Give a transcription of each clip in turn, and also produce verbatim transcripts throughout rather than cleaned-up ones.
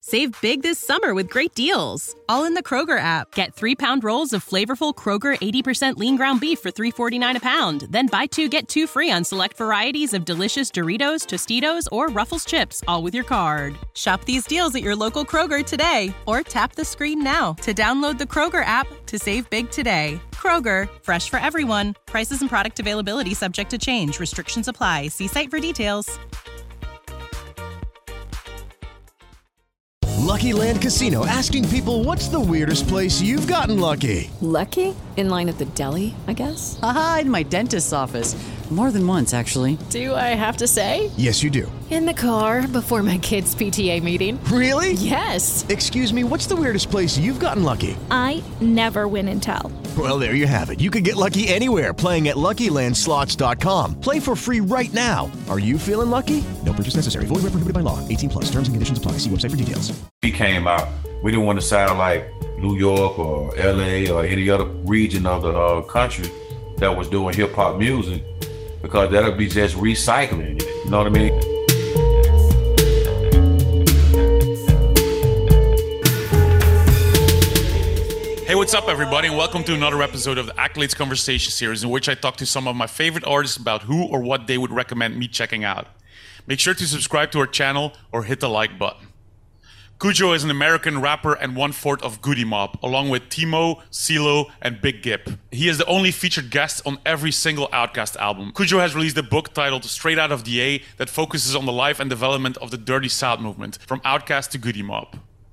Save big this summer with great deals, all in the Kroger app. Get three-pound rolls of flavorful Kroger eighty percent lean ground beef for three forty-nine a pound. Then buy two, get two free on select varieties of delicious Doritos, Tostitos, or Ruffles chips, all with your card. Shop these deals at your local Kroger today, or tap the screen now to download the Kroger app to save big today. Kroger, fresh for everyone. Prices and product availability subject to change. Restrictions apply. See site for details. Lucky Land Casino, asking people, what's the weirdest place you've gotten lucky? Lucky? In line at the deli, I guess? Aha, in my dentist's office. More than once, actually. Do I have to say? Yes, you do. In the car before my kids' P T A meeting. Really? Yes. Excuse me, what's the weirdest place you've gotten lucky? I never win and tell. Well, there you have it. You can get lucky anywhere, playing at Lucky Land Slots dot com. Play for free right now. Are you feeling lucky? No purchase necessary. Void where prohibited by law. eighteen plus. Terms and conditions apply. See website for details. We came out. We didn't want to sound like New York or L A or any other region of the uh, country that was doing hip hop music, because that'll be just recycling. You know what I mean? Hey, what's up, everybody, and welcome to another episode of the Accolades Conversation series, in which I talk to some of my favorite artists about who or what they would recommend me checking out. Make sure to subscribe to our channel or hit the like button. Khujo is an American rapper and one-fourth of Goodie Mob, along with Timo, CeeLo, and Big Gip. He is the only featured guest on every single Outkast album. Khujo has released a book titled Straight Out of the A that focuses on the life and development of the Dirty South movement, from Outkast to Goodie Mob.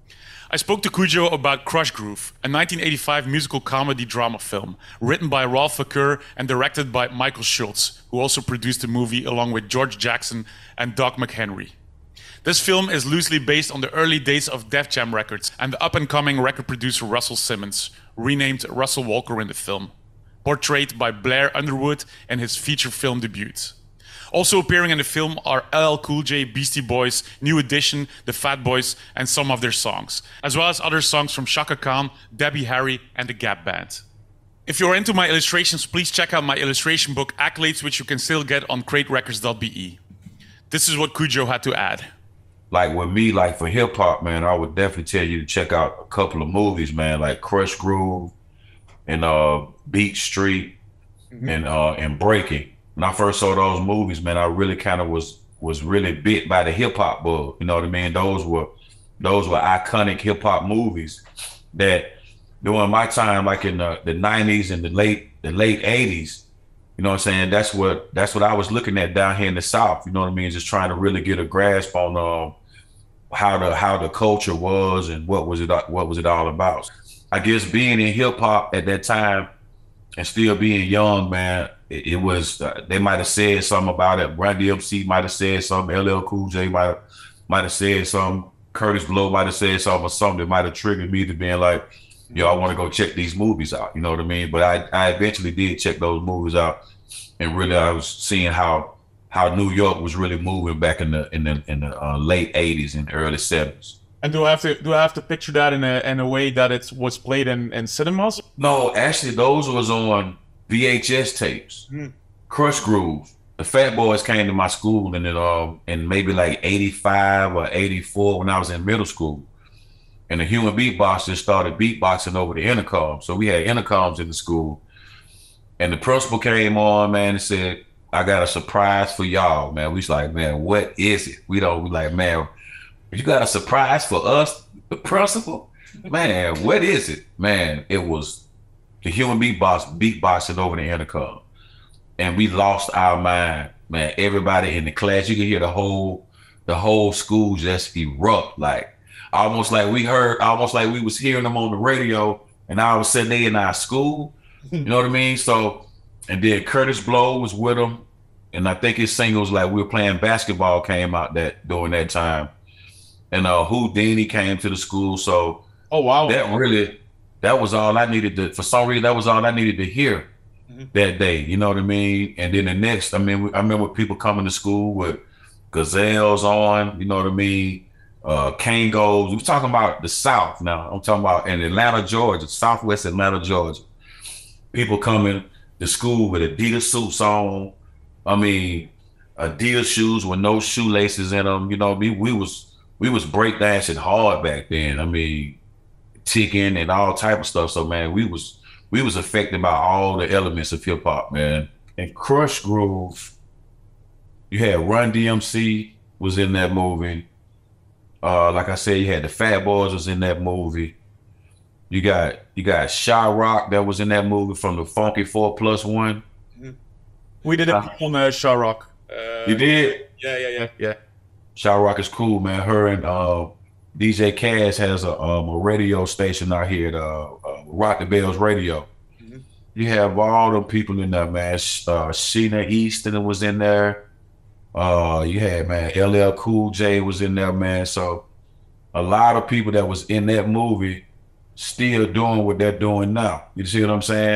I spoke to Khujo about Crush Groove, a nineteen eighty-five musical comedy drama film, written by Ralph Vaquer and directed by Michael Schultz, who also produced the movie along with George Jackson and Doug McHenry. This film is loosely based on the early days of Def Jam Records and the up-and-coming record producer Russell Simmons, renamed Russell Walker in the film, portrayed by Blair Underwood in his feature film debut. Also appearing in the film are L L Cool J, Beastie Boys, New Edition, The Fat Boys, and some of their songs, as well as other songs from Chaka Khan, Debbie Harry, and the Gap Band. If you're into my illustrations, please check out my illustration book, Accolades, which you can still get on crate records dot b e. This is what Khujo had to add. Like with me, like for hip hop, man, I would definitely tell you to check out a couple of movies, man, like Crush Groove and uh, Beat Street mm-hmm. and uh, and Breaking. When I first saw those movies, man, I really kind of was was really bit by the hip hop bug. You know what I mean? Those were those were iconic hip hop movies that during my time, like in the, the nineties and the late the late eighties, you know what I'm saying? That's what that's what I was looking at down here in the South. You know what I mean? Just trying to really get a grasp on um, how the how the culture was and what was it what was it all about. I guess being in hip hop at that time and still being young, man, it, it was uh, they might have said something about it. Run D M C might have said something. L L Cool J might might have said something. Curtis Blow might have said something or something that might have triggered me to being like, yo, I want to go check these movies out. You know what I mean? But I, I eventually did check those movies out, and really I was seeing how how New York was really moving back in the in the in the uh, late eighties and early seventies. And do I have to do I have to picture that in a in a way that it was played in, in cinemas? No, actually, those was on V H S tapes. Mm. Crush Groove. The Fat Boys came to my school in it um in maybe like eighty-five or eighty-four when I was in middle school. And the Human Beatboxers started beatboxing over the intercom. So we had intercoms in the school. And the principal came on, man, and said, I got a surprise for y'all, man. We was like, man, what is it? We don't, we like, man, you got a surprise for us, the principal? Man, what is it? Man, it was the Human Beatbox beatboxing over the intercom. And we lost our mind, man. Everybody in the class, you could hear the whole, the whole school just erupt, like, almost like we heard, almost like we was hearing them on the radio, and all of a sudden they in our school. You know what I mean? So, and then Curtis Blow was with them, and I think his singles like We Were Playing Basketball came out that during that time, and uh, Houdini came to the school. So, oh wow, that really, that was all I needed to. For some reason, that was all I needed to hear mm-hmm. that day. You know what I mean? And then the next, I mean, I remember people coming to school with gazelles on. You know what I mean? Uh, Kangos. We're talking about the South now. I'm talking about in Atlanta, Georgia, Southwest Atlanta, Georgia. People coming to school with Adidas suits on. I mean, Adidas shoes with no shoelaces in them. You know, we we was we was breakdancing hard back then. I mean, ticking and all type of stuff. So man, we was we was affected by all the elements of hip hop, man. And Crush Groove, you had Run D M C was in that movie. Uh, like I said, you had the Fat Boys was in that movie. You got you got Sha-Rock that was in that movie from the Funky Four Plus One. We did it Uh, on uh, Sha-Rock. Uh, You did? Yeah, yeah, yeah, yeah. Sha-Rock is cool, man. Her and uh, D J Cass has a um, a radio station out here at uh, uh, Rock the Bells Radio. Mm-hmm. You have all the people in there, man. Uh, Sheena Easton was in there. Uh, you had, man, L L Cool J was in there, man. So a lot of people that was in that movie still doing what they're doing now. You see what I'm saying?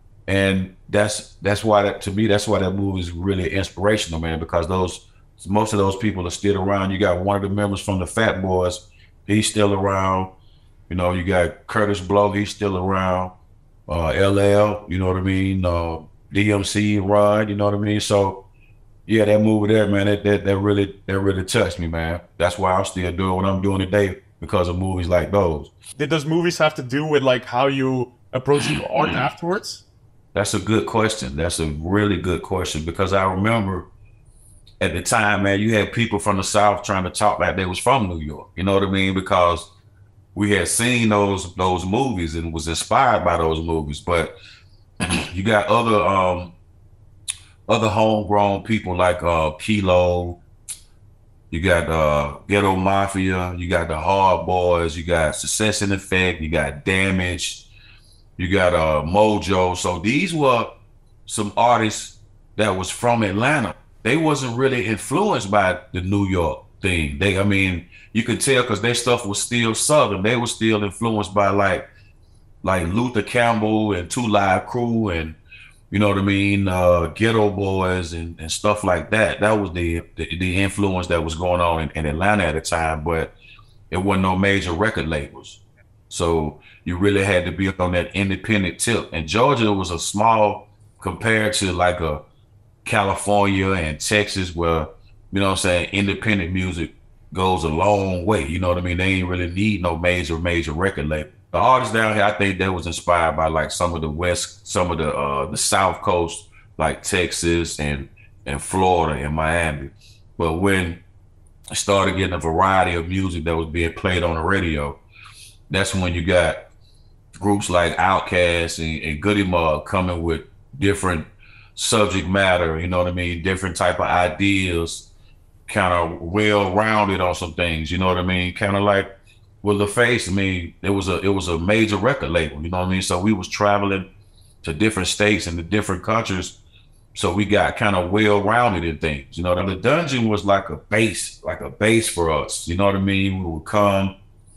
And that's that's why that to me that's why that movie is really inspirational, man. Because those most of those people are still around. You got one of the members from the Fat Boys, he's still around. You know, you got Curtis Blow, he's still around. Uh, L L, you know what I mean? Uh, D M C, Rod, you know what I mean? So yeah, that movie there, man, that, that that really that really touched me, man. That's why I'm still doing what I'm doing today, because of movies like those. Did those movies have to do with like how you approach your art afterwards? That's a good question. That's a really good question, because I remember at the time, man, you had people from the South trying to talk like they was from New York. You know what I mean? Because we had seen those those movies and was inspired by those movies. But you got other um, other homegrown people like uh, Kilo. You got uh, Ghetto Mafia. You got the Hard Boys. You got Success and Effect. You got Damage. You got uh, Mojo. So these were some artists that was from Atlanta. They wasn't really influenced by the New York thing. They, I mean, you could tell because their stuff was still Southern. They were still influenced by like, like Luther Campbell and Two Live Crew and, you know what I mean, uh, Ghetto Boys and, and stuff like that. That was the, the the influence that was going on in, in Atlanta at the time, but it wasn't no major record labels. So you really had to be on that independent tip. And Georgia was a small compared to like a California and Texas where, you know what I'm saying, independent music goes a long way. You know what I mean? They ain't really need no major, major record label. The artists down here, I think that was inspired by like some of the West, some of the uh, the South Coast, like Texas and, and Florida and Miami. But when I started getting a variety of music that was being played on the radio, that's when you got groups like Outkast and, and Goody Mob coming with different subject matter, you know what I mean? Different type of ideas, kind of well-rounded on some things, you know what I mean? Kind of like with LaFace, I mean, it was a it was a major record label, you know what I mean? So we was traveling to different states and to different countries, so we got kind of well-rounded in things, you know. The Dungeon was like a base, like a base for us, you know what I mean? We would come,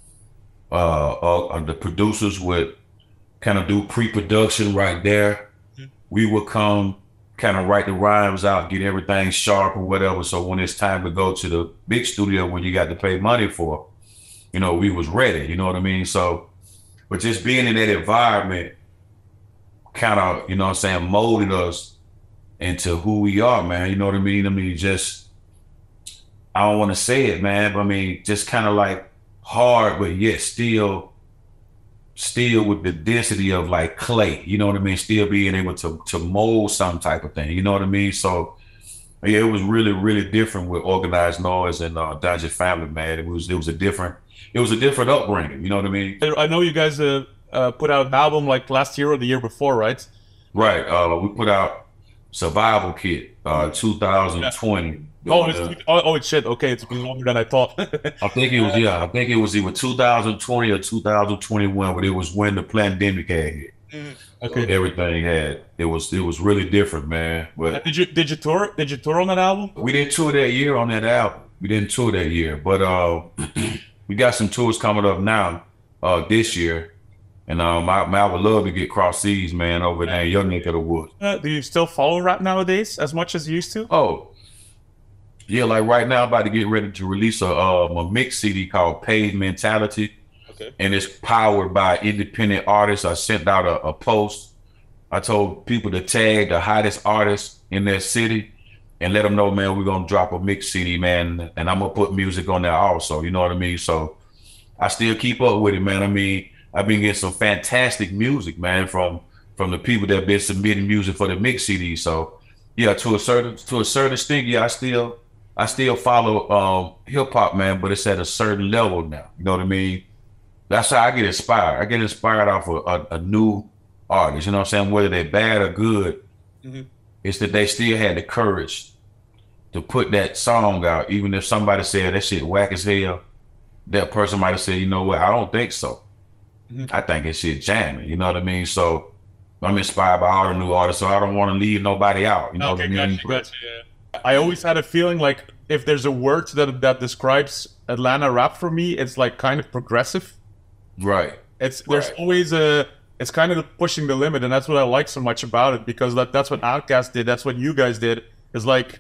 uh, uh the producers would kind of do pre-production right there. Mm-hmm. We would come, kind of write the rhymes out, get everything sharp or whatever. So when it's time to go to the big studio, when you got to pay money for, you know, we was ready, you know what I mean? So, but just being in that environment kind of, you know what I'm saying, molded us into who we are, man. You know what I mean? I mean, just, I don't want to say it, man, but I mean, just kind of like hard, but yet still, still with the density of like clay, you know what I mean? Still being able to to mold some type of thing, you know what I mean? So yeah, it was really, really different with Organized Noise and uh, Dungeon Family, man. It was it was a different, it was a different upbringing, you know what I mean? I know you guys uh, uh, put out an album like last year or the year before, right? Right. Uh, we put out Survival Kit, uh, two thousand twenty. Yeah. Oh, it's, oh, oh, it's shit. Okay, it's been longer than I thought. I think it was, yeah, I think it was either two thousand twenty or two thousand twenty-one, but it was when the pandemic had hit. Mm, okay. So everything had, it was, it was really different, man. But did you, did you tour, did you tour on that album? We didn't tour that year on that album. We didn't tour that year, but uh, we got some tours coming up now, uh, this year. And um, I, I would love to get cross seas, man, over there in your neck of the woods. Uh, do you still follow rap nowadays as much as you used to? Oh, yeah, like right now, I'm about to get ready to release a, um, a mix C D called Paid Mentality. Okay. And it's powered by independent artists. I sent out a, a post. I told people to tag the hottest artists in their city and let them know, man, we're gonna drop a mix C D, man, and I'm gonna put music on there also. You know what I mean? So I still keep up with it, man. I mean, I've been getting some fantastic music, man, from from the people that have been submitting music for the mix C D. So yeah, to a certain to a certain extent, yeah, I still I still follow um, hip hop, man, but it's at a certain level now. You know what I mean? That's how I get inspired. I get inspired off of a, a new artist. You know what I'm saying? Whether they're bad or good, mm-hmm. it's that they still had the courage to put that song out, even if somebody said that shit whack as hell. That person might have said, you know what? I don't think so. Mm-hmm. I think it's shit jamming. You know what I mean? So I'm inspired by all the new artists, so I don't want to leave nobody out. You know okay, what I mean? Gotcha, gotcha, yeah. I always had a feeling like if there's a word that that describes Atlanta rap for me, it's like kind of progressive. Right. It's there's right. always a it's kind of pushing the limit, and that's what I like so much about it, because that that's what Outkast did. That's what you guys did. It's like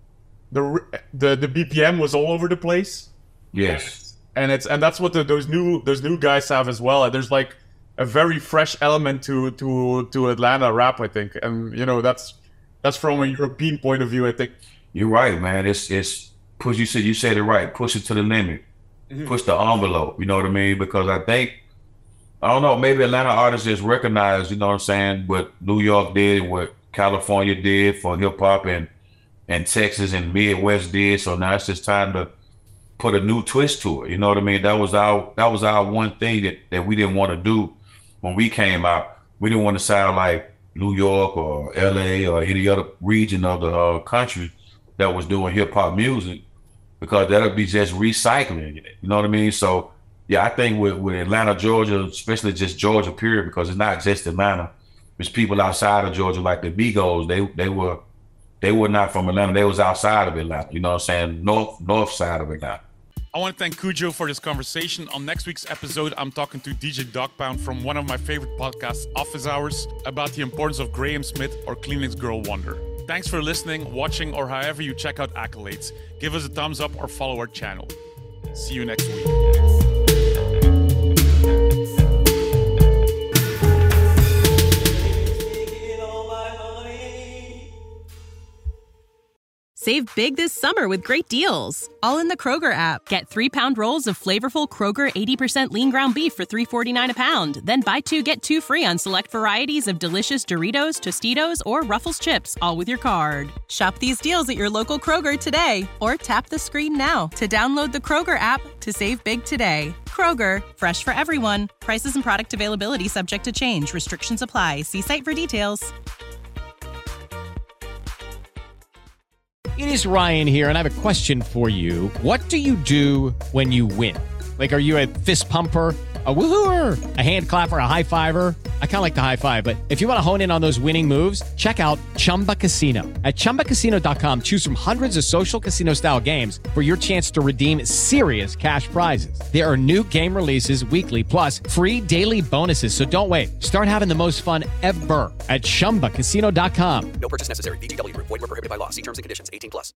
the the the B P M was all over the place. Yes. And it's and that's what the, those new those new guys have as well. There's like a very fresh element to to to Atlanta rap, I think, and you know that's that's from a European point of view, I think. You're right, man. It's it's push. You said you said it right. Push it to the limit. Mm-hmm. Push the envelope. You know what I mean? Because I think I don't know. Maybe Atlanta artists just recognize, you know what I'm saying, what New York did, what California did for hip hop, and and Texas and Midwest did. So now it's just time to put a new twist to it. You know what I mean? That was our that was our one thing that, that we didn't want to do when we came out. We didn't want to sound like New York or L A or any other region of the uh, country that was doing hip hop music, because that'll be just recycling it. You know what I mean? So yeah, I think with, with Atlanta, Georgia, especially just Georgia period, because it's not just Atlanta. There's people outside of Georgia like the Migos. They they were they were not from Atlanta. They was outside of Atlanta. You know what I'm saying? North north side of Atlanta. I want to thank Cujo for this conversation. On next week's episode, I'm talking to D J Dogpound from one of my favorite podcasts, Office Hours, about the importance of Graham Smith or Kleenex Girl Wonder. Thanks for listening, watching, or however you check out Accolades. Give us a thumbs up or follow our channel. See you next week. Save big this summer with great deals. All in the Kroger app. Get three pound rolls of flavorful Kroger eighty percent lean ground beef for three forty-nine a pound. Then buy two, get two free on select varieties of delicious Doritos, Tostitos, or Ruffles chips, all with your card. Shop these deals at your local Kroger today, or tap the screen now to download the Kroger app to save big today. Kroger, fresh for everyone. Prices and product availability subject to change. Restrictions apply. See site for details. It is Ryan here, and I have a question for you. What do you do when you win? Like, are you a fist pumper, a woohooer, a hand clapper, a high fiver? I kind of like the high five, but if you want to hone in on those winning moves, check out Chumba Casino. At Chumba Casino dot com, choose from hundreds of social casino-style games for your chance to redeem serious cash prizes. There are new game releases weekly, plus free daily bonuses, so don't wait. Start having the most fun ever at Chumba Casino dot com. No purchase necessary. V G W. Void where prohibited by law. See terms and conditions. eighteen plus.